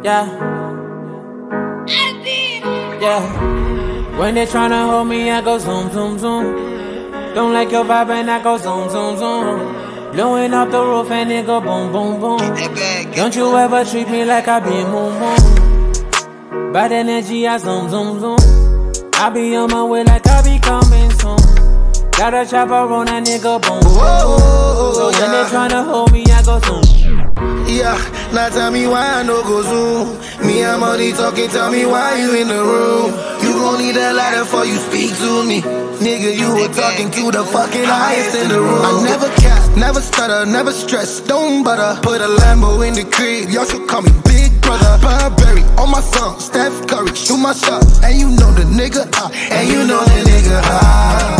Yeah. Yeah. When they tryna hold me, I go zoom, zoom, zoom. Don't like your vibe and I go zoom, zoom, zoom. Blowing up the roof and it go boom, boom, boom. Don't you ever treat me like I be moon, moon. Bad energy, I zoom, zoom, zoom. I be on my way like I be coming soon. Got a chopper on that nigga, boom, boom, boom. So when they tryna hold me, I go zoom. Yeah, now tell me why I no go zoom. Me, I'm only talking, tell me why you in the room. You gon' need a ladder before you speak to me. Nigga, you were talking to the fucking highest in the room. I never cap, never stutter, never stress, don't butter. Put a Lambo in the crib, y'all should call me Big Brother. Burberry on my son, Steph Curry, shoot my shot. And you know the nigga hot, and you know the nigga hot.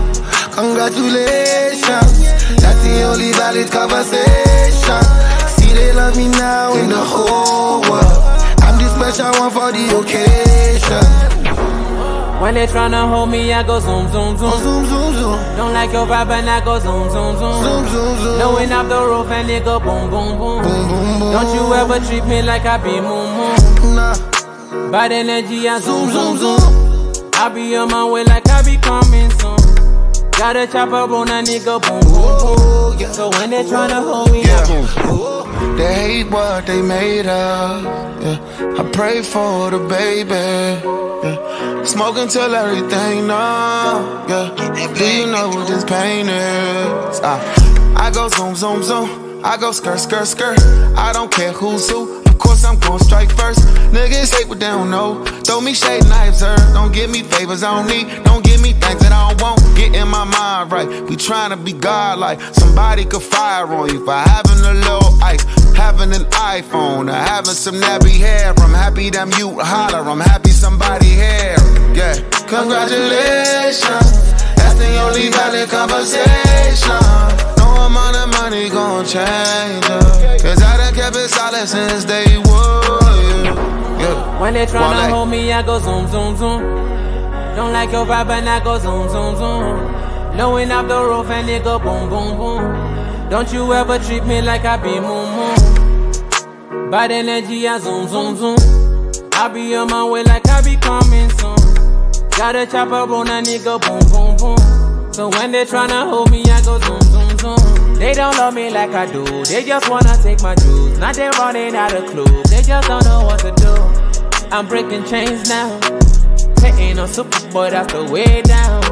Congratulations, that's the only valid conversation. See, they love me now in the whole world. I'm the special one for the occasion. When they tryna hold me, I go zoom, zoom, zoom. Zoom, zoom, zoom. Don't like your vibe and I go zoom, zoom, zoom. Zoom, zoom, zoom. Blowing up the roof and it go boom, boom, boom. Boom, boom, boom. Don't you ever treat me like I be moon, moon. Nah. Bad energy, I zoom, zoom, zoom. I be on my way like I be coming soon. Got a chopper on a nigga, boom, boom, boom. Yeah. So when they tryna hold me, I boom. They hate what they made of. Yeah. I pray for the baby. Yeah. Smoke until everything numb. Yeah. Do you know what this pain is? I go zoom, zoom, zoom. I go skirt, skirt, skirt. I don't care who's who. Of course I'm gon' strike first. Niggas hate what they don't know. Throw me shade and I observe. Don't give me favors I don't need. Don't give me things that I don't want. Get in my mind right. We tryna be godlike. Somebody could fire on you for having a little ice, having an iPhone, or having some nappy hair. I'm happy them you holler. I'm happy somebody here. Yeah. Congratulations. That's the only valid conversation. No amount of money gon' change her. Cause I done kept it solid since day one. Yeah. When they tryna hold me, I go zoom, zoom, zoom. Don't like your vibe and I go zoom, zoom, zoom. Blowing up the roof and it go boom, boom, boom. Don't you ever treat me like I be moon, moon. Bad energy, I zoom, zoom, zoom. I be on my way like I be coming soon. Got a chopper on a nigga, boom, boom, boom. So when they tryna hold me, I go zoom, zoom, zoom. They don't love me like I do. They just wanna take my juice. Now they running out of clues. They just don't know what to do. I'm breaking chains now. Ain't no super boy, that's the way down.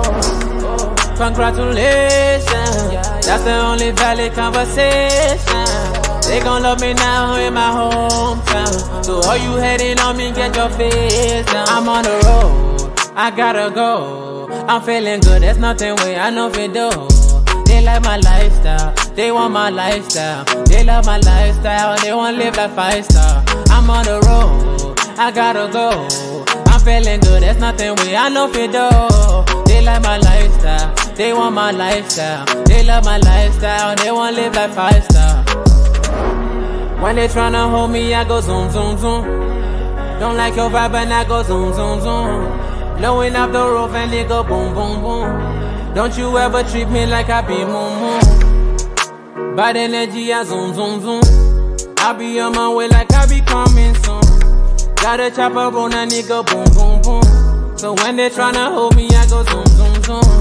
Congratulations, that's the only valid conversation. They gon' love me now in my hometown. So all you hating on me, get your face down. I'm on the road, I gotta go. I'm feeling good, there's nothing way I know if it do. They like my lifestyle, they want my lifestyle. They love my lifestyle, they want live like 5-star. I'm on the road, I gotta go. I'm feeling good, there's nothing way I know if it do. They like my lifestyle, they want my lifestyle. They love my lifestyle, they want live like 5-star. When they tryna hold me, I go zoom, zoom, zoom. Don't like your vibe and I go zoom, zoom, zoom. Blowing up the roof and it go boom, boom, boom. Don't you ever treat me like I be moon, moon. Bad energy, I zoom, zoom, zoom. I be on my way like I be coming soon. Got a chopper on a nigga, boom, boom, boom. So when they tryna hold me, I go zoom, zoom, zoom.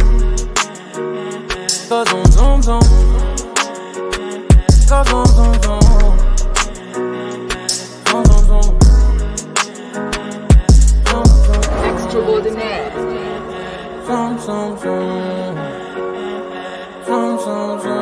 Go zoom, zoom, zoom. Go zoom, zoom, zoom. Zoom, zoom, zoom. Zoom, zoom. Extraordinaire. Zoom, zoom, zoom. Zoom, zoom, zoom.